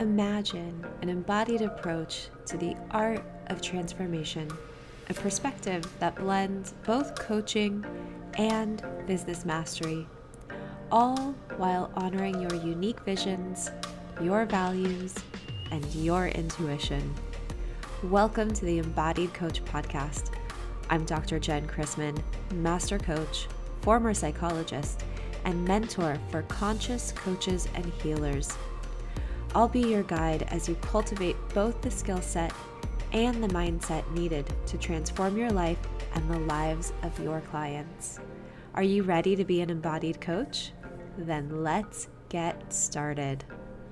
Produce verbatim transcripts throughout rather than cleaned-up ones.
Imagine an embodied approach to the art of transformation, a perspective that blends both coaching and business mastery, all while honoring your unique visions, your values, and your intuition. Welcome to the Embodied Coach Podcast. I'm Doctor Jen Chrisman, master coach, former psychologist, and mentor for conscious coaches and healers. I'll be your guide as you cultivate both the skill set and the mindset needed to transform your life and the lives of your clients. Are you ready to be an embodied coach? Then let's get started.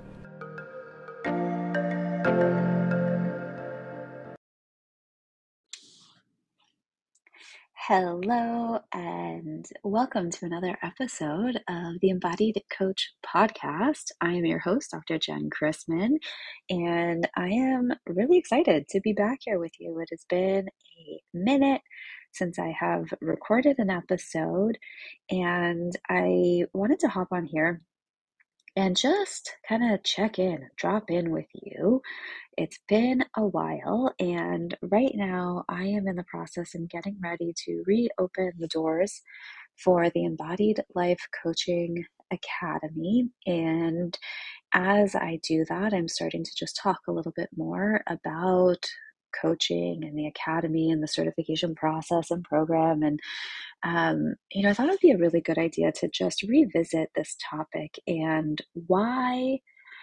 Hello, and welcome to another episode of the Embodied Coach Podcast. I am your host, Doctor Jen Chrisman, and I am really excited to be back here with you. It has been a minute since I have recorded an episode, and I wanted to hop on here and just kind of check in, drop in with you. It's been a while, and right now I am in the process of getting ready to reopen the doors for the Embodied Life Coaching Academy. And as I do that, I'm starting to just talk a little bit more about coaching and the academy and the certification process and program. And, um, you know, I thought it would be a really good idea to just revisit this topic and why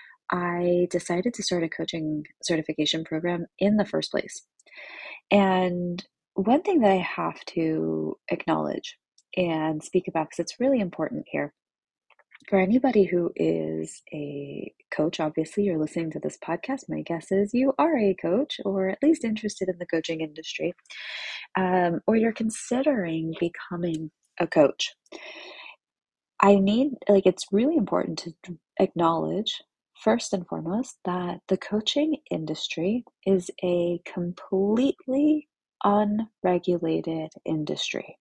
I decided to start a coaching certification program in the first place. And one thing that I have to acknowledge and speak about, because it's really important here, for anybody who is a coach, obviously you're listening to this podcast, my guess is you are a coach or at least interested in the coaching industry, um, or you're considering becoming a coach. I need, like, it's really important to acknowledge, first and foremost, that the coaching industry is a completely unregulated industry.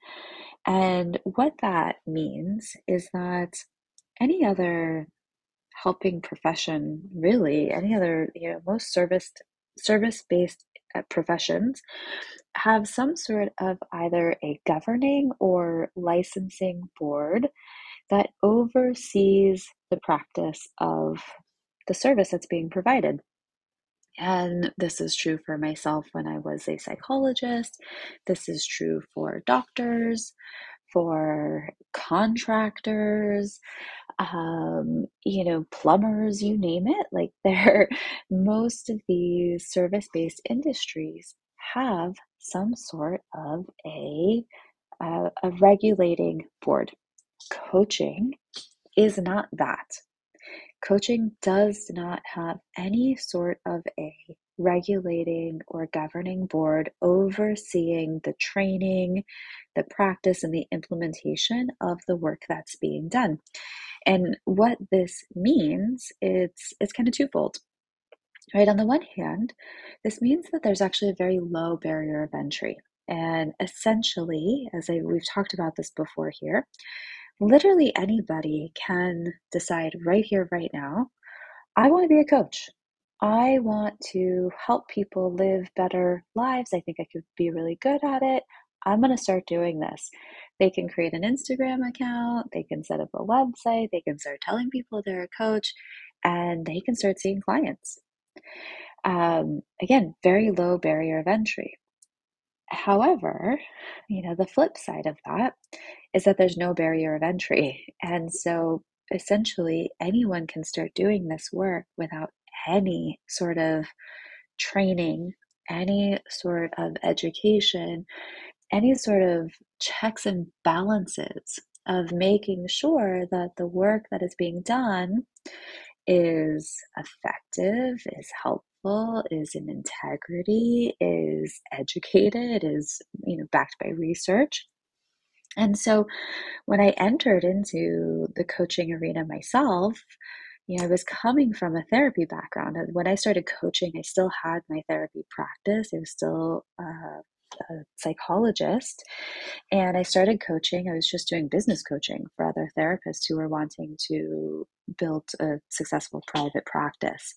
And what that means is that any other helping profession, really, any other, you know, most service service-based uh, professions have some sort of either a governing or licensing board that oversees the practice of the service that's being provided. And this is true for myself when I was a psychologist. This is true for doctors, for contractors, um, you know, plumbers, you name it. Like there, most of these service-based industries have some sort of a, a, a regulating board. Coaching is not that. Coaching does not have any sort of a regulating or governing board overseeing the training, the practice, and the implementation of the work that's being done. And what this means, it's it's kind of twofold. Right, on the one hand, this means that there's actually a very low barrier of entry. And essentially, as I, we've talked about this before here, literally anybody can decide right here, right now, I want to be a coach. I want to help people live better lives. I think I could be really good at it. I'm going to start doing this. They can create an Instagram account. They can set up a website. They can start telling people they're a coach, and they can start seeing clients. Um, again, very low barrier of entry. However, you know, the flip side of that is that there's no barrier of entry. And so essentially anyone can start doing this work without any sort of training, any sort of education, any sort of checks and balances of making sure that the work that is being done is effective, is helpful, is in integrity, is educated, is, you know, backed by research. And so when I entered into the coaching arena myself, you know, I was coming from a therapy background. And when I started coaching, I still had my therapy practice. I was still uh, a psychologist. And I started coaching. I was just doing business coaching for other therapists who were wanting to built a successful private practice.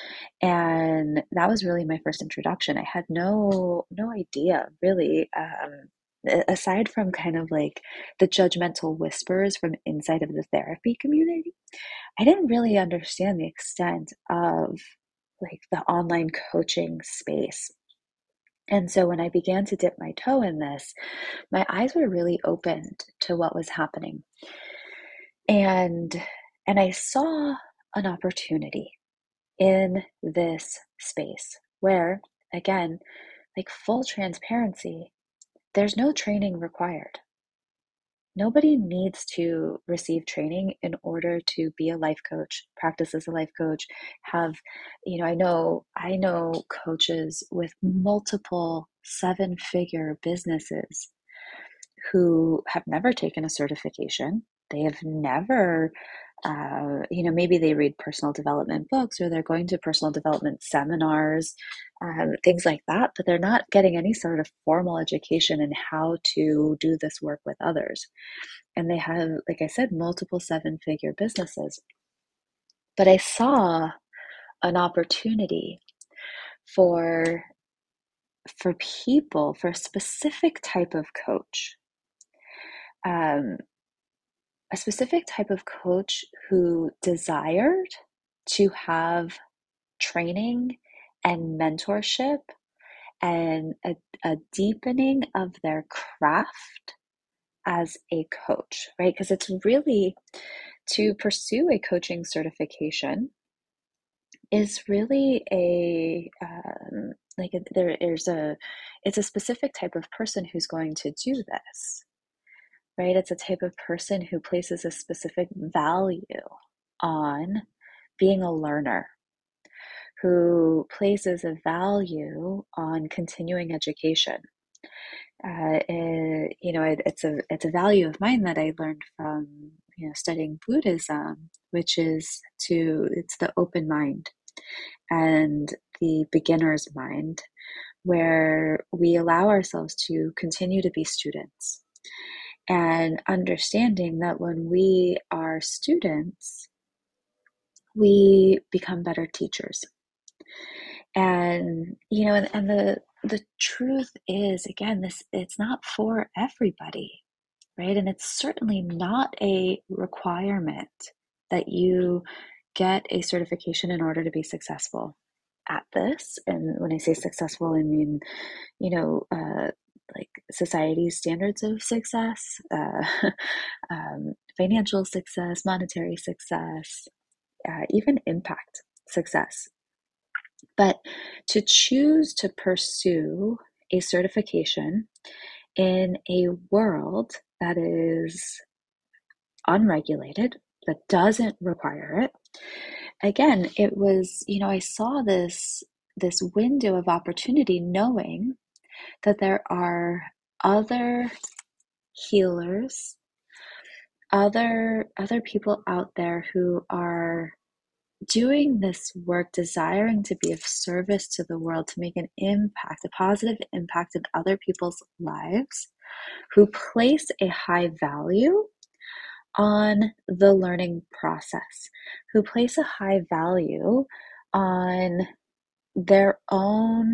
And that was really my first introduction. I had no no idea really, um, aside from kind of like the judgmental whispers from inside of the therapy community. I didn't really understand the extent of like the online coaching space. And so when I began to dip my toe in this, my eyes were really opened to what was happening. And and I saw an opportunity in this space where, again, like full transparency, there's no training required. Nobody needs to receive training in order to be a life coach, practice as a life coach, have, you know, I know, I know coaches with multiple seven figure businesses who have never taken a certification. They have never, uh, you know, maybe they read personal development books or they're going to personal development seminars, um, things like that, but they're not getting any sort of formal education in how to do this work with others. And they have, like I said, multiple seven figure businesses. But I saw an opportunity for for people, for a specific type of coach, um, a specific type of coach who desired to have training and mentorship and a, a deepening of their craft as a coach, right? Because it's really to pursue a coaching certification is really a um, like a, there, there's a it's a specific type of person who's going to do this, right? It's a type of person who places a specific value on being a learner, who places a value on continuing education. Uh, it, you know, it, it's a it's a value of mine that I learned from you know studying Buddhism, which is to it's the open mind and the beginner's mind, where we allow ourselves to continue to be students and understanding that when we are students, we become better teachers. And, you know, and, and the, the truth is, again, this, it's not for everybody, right? And it's certainly not a requirement that you get a certification in order to be successful at this. And when I say successful, I mean, you know, uh, like society's standards of success, uh, um, financial success, monetary success, uh, even impact success. But to choose to pursue a certification in a world that is unregulated, that doesn't require it, again, it was, you know, I saw this this window of opportunity knowing that there are other healers, other other people out there who are doing this work, desiring to be of service to the world, to make an impact, a positive impact in other people's lives, who place a high value on the learning process, who place a high value on their own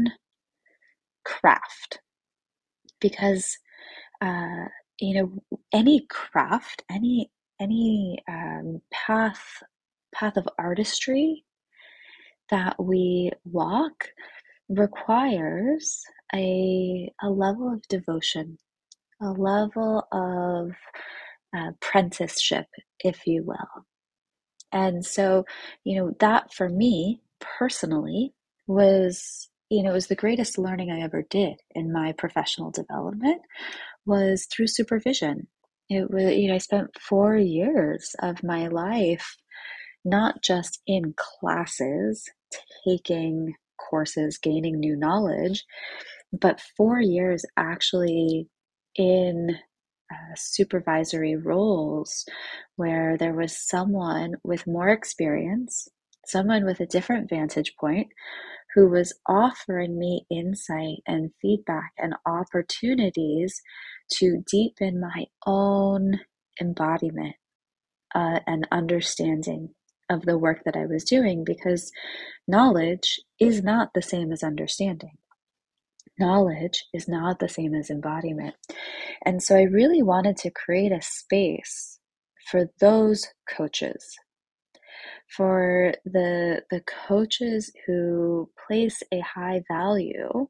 craft. Because, uh, you know, any craft, any any um, path path of artistry that we walk requires a, a level of devotion, a level of uh, apprenticeship, if you will. And so, you know, that for me personally was, you know, it was the greatest learning I ever did in my professional development was through supervision. It was, you know, I spent four years of my life not just in classes, taking courses, gaining new knowledge, but four years actually in uh, supervisory roles where there was someone with more experience, someone with a different vantage point who was offering me insight and feedback and opportunities to deepen my own embodiment uh, and understanding of the work that I was doing, because knowledge is not the same as understanding. Knowledge is not the same as embodiment. And so I really wanted to create a space for those coaches, for the the coaches who place a high value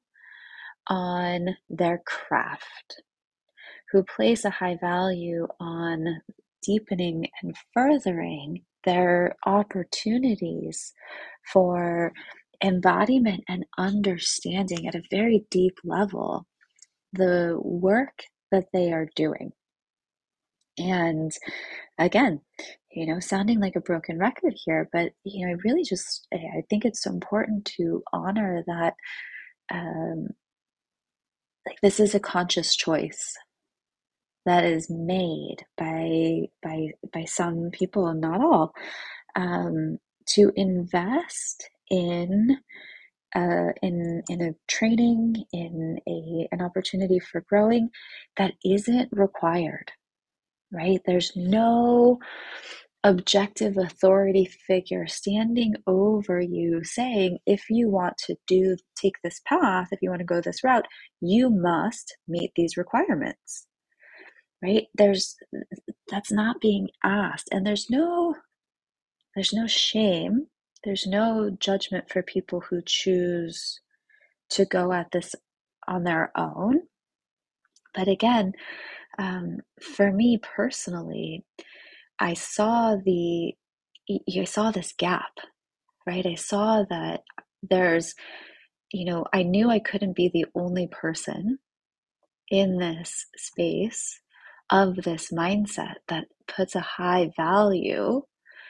on their craft, who place a high value on deepening and furthering their opportunities for embodiment and understanding at a very deep level the work that they are doing. And again, you know, sounding like a broken record here, but, you know, I really just, I think it's so important to honor that, um, like, this is a conscious choice that is made by by by some people, not all, um, to invest in uh, in in a training, in a an opportunity for growing that isn't required, right? There's no objective authority figure standing over you saying, if you want to do take this path, if you want to go this route, you must meet these requirements, right? There's that's not being asked, and there's no there's no shame, there's no judgment for people who choose to go at this on their own. But again, um, for me personally, I saw the I saw this gap, right? I saw that there's, you know, I knew I couldn't be the only person in this space of this mindset that puts a high value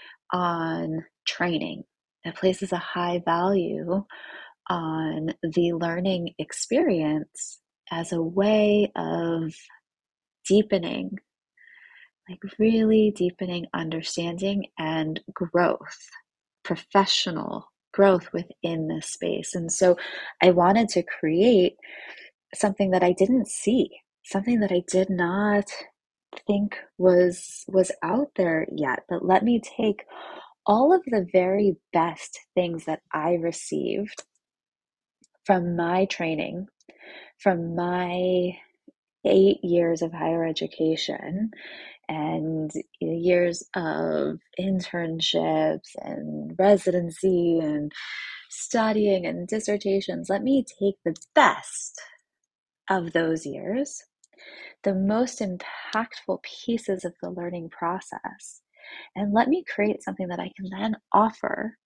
on training, that places a high value on the learning experience as a way of deepening, like really deepening understanding and growth, professional growth within this space. And so I wanted to create something that I didn't see, something that I did not think was was out there yet. But let me take all of the very best things that I received from my training, from my eight years of higher education and years of internships and residency and studying and dissertations. Let me take the best of those years, the most impactful pieces of the learning process, and let me create something that I can then offer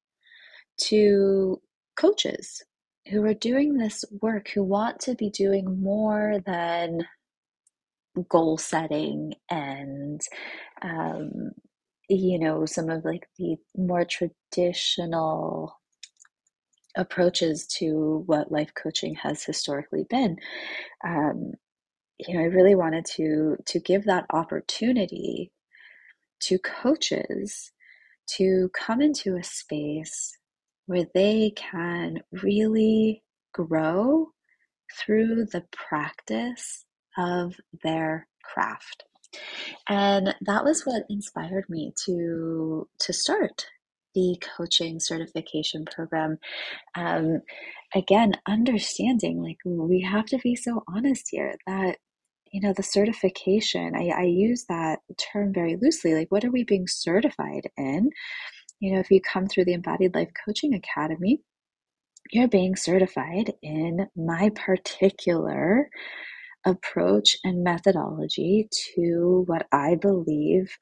to coaches who are doing this work, who want to be doing more than goal setting and, um, you know, some of like the more traditional approaches to what life coaching has historically been. Um, you know, I really wanted to to give that opportunity to coaches to come into a space where they can really grow through the practice of their craft. And that was what inspired me to to start the coaching certification program. Um, again, understanding, like, we have to be so honest here that, you know, the certification, I, I use that term very loosely. Like, what are we being certified in? You know, if you come through the Embodied Life Coaching Academy, you're being certified in my particular approach and methodology to what I believe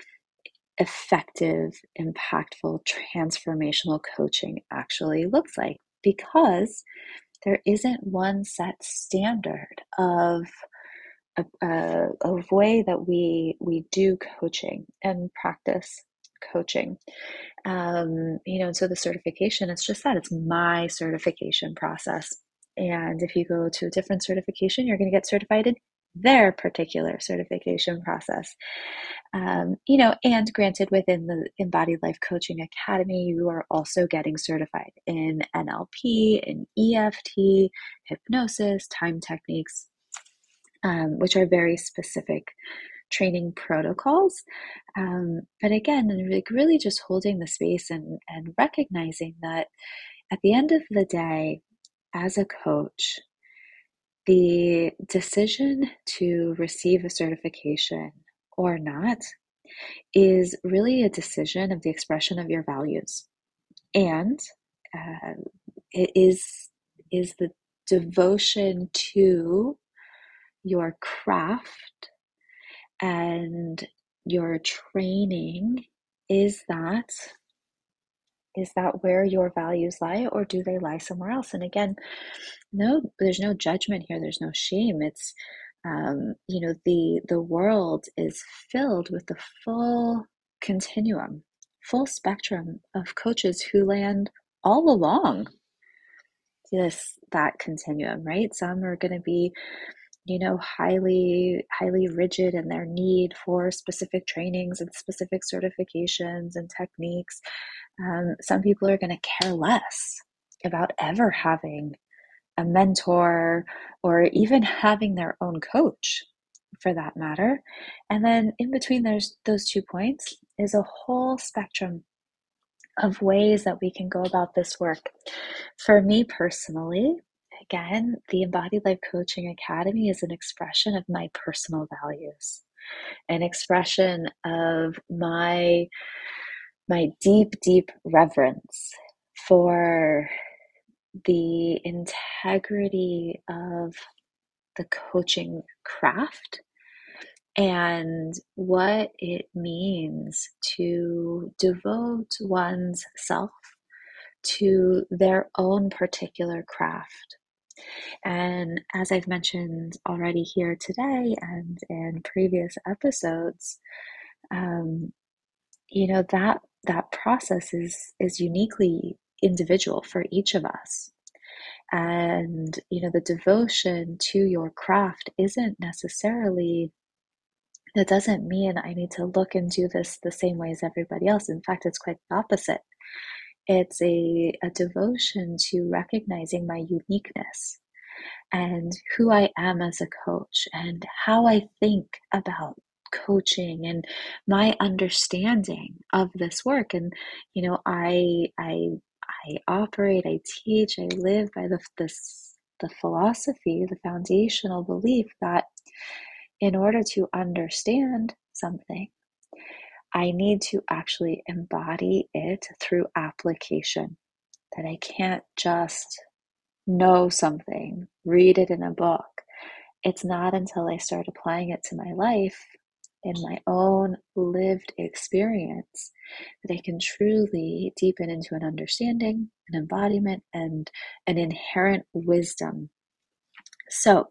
effective, impactful, transformational coaching actually looks like, because there isn't one set standard of a, a, a way that we we do coaching and practice coaching. Um, you know, and so the certification, it's just that it's my certification process. And if you go to a different certification, you're going to get certified in their particular certification process. Um, you know, and granted, within the Embodied Life Coaching Academy, you are also getting certified in N L P, in E F T, hypnosis, time techniques, um, which are very specific training protocols. Um, but again, like really just holding the space and, and recognizing that at the end of the day, as a coach, the decision to receive a certification or not is really a decision of the expression of your values. And uh, it is, is the devotion to your craft and your training, is that is that where your values lie, or do they lie somewhere else? And again, no, there's no judgment here, there's no shame. It's um, you know, the the world is filled with the full continuum, full spectrum of coaches who land all along this that continuum, right? Some are going to be, you know, highly, highly rigid in their need for specific trainings and specific certifications and techniques. Um, some people are going to care less about ever having a mentor or even having their own coach for that matter. And then in between there's those two points is a whole spectrum of ways that we can go about this work. For me personally, again, the Embodied Life Coaching Academy is an expression of my personal values, an expression of my my deep, deep reverence for the integrity of the coaching craft and what it means to devote one's self to their own particular craft. And as I've mentioned already here today and in previous episodes, um, you know, that that process is is uniquely individual for each of us. And, you know, the devotion to your craft isn't necessarily, that doesn't mean I need to look and do this the same way as everybody else. In fact, it's quite the opposite. It's a, a devotion to recognizing my uniqueness and who I am as a coach and how I think about coaching and my understanding of this work. And, you know, I, I, I operate, I teach, I live by the, this, the philosophy, the foundational belief that in order to understand something, I need to actually embody it through application, that I can't just know something, read it in a book. It's not until I start applying it to my life in my own lived experience that I can truly deepen into an understanding, an embodiment, and an inherent wisdom. So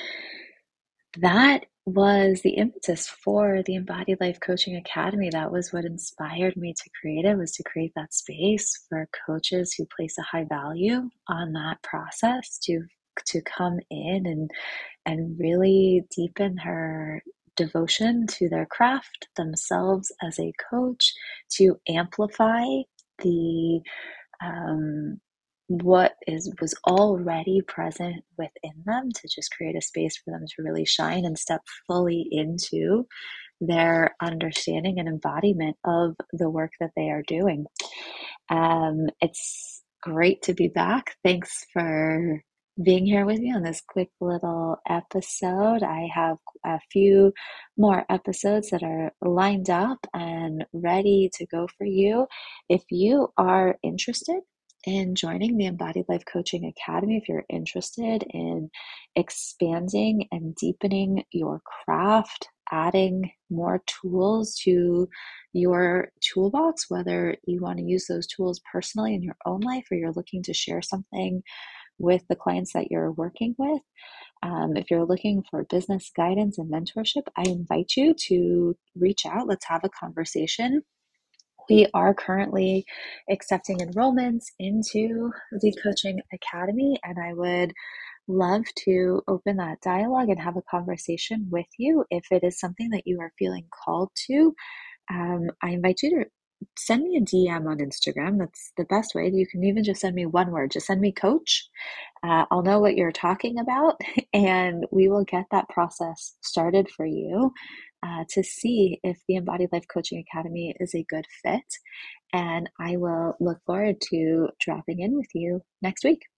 that was the impetus for the Embodied Life Coaching Academy. That was what inspired me to create it, was to create that space for coaches who place a high value on that process to to come in and and really deepen her devotion to their craft, themselves as a coach, to amplify the um, what is was already present within them, to just create a space for them to really shine and step fully into their understanding and embodiment of the work that they are doing. Um, it's great to be back. Thanks for being here with me on this quick little episode. I have a few more episodes that are lined up and ready to go for you. If you are interested in joining the Embodied Life Coaching Academy, if you're interested in expanding and deepening your craft, adding more tools to your toolbox, whether you want to use those tools personally in your own life or you're looking to share something with the clients that you're working with, um, if you're looking for business guidance and mentorship, I invite you to reach out. Let's have a conversation. We are currently accepting enrollments into the Coaching Academy, and I would love to open that dialogue and have a conversation with you. If it is something that you are feeling called to, um, I invite you to send me a D M on Instagram. That's the best way. You can even just send me one word. Just send me coach. Uh, I'll know what you're talking about, and we will get that process started for you. uh, to see if the Embodied Life Coaching Academy is a good fit. And I will look forward to dropping in with you next week.